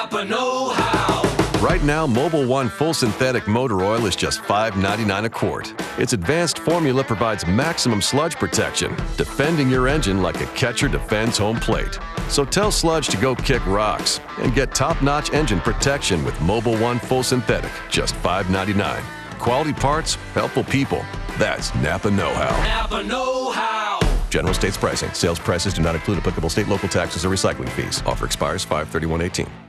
Napa know-how. Right now, Mobil 1 Full Synthetic Motor Oil is just $5.99 a quart. Its advanced formula provides maximum sludge protection, defending your engine like a catcher defends home plate. So tell sludge to go kick rocks and get top-notch engine protection with Mobil 1 Full Synthetic, just $5.99. Quality parts, helpful people. That's Napa know-how. Napa know-how. General states pricing. Sales prices do not include applicable state, local taxes, or recycling fees. Offer expires 5/31/18.